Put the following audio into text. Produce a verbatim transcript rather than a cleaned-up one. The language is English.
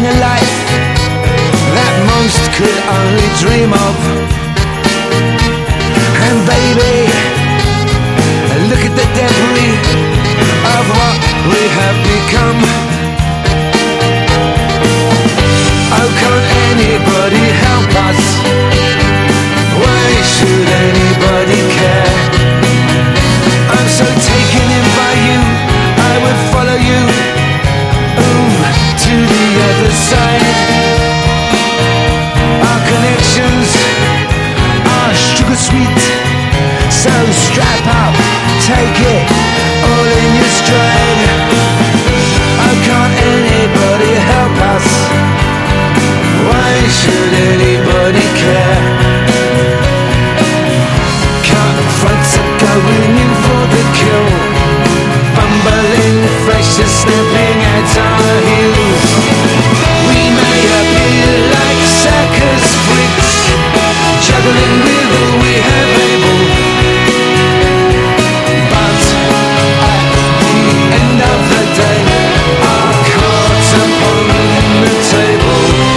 living a life that most could only dream of. And baby, look at the debris of what we have become. Oh, can't anybody help us? Why should anybody care? I'm so taken in by you, I would follow you, ooh, to the other side. Our connections are sugar sweet, so strap up, take it.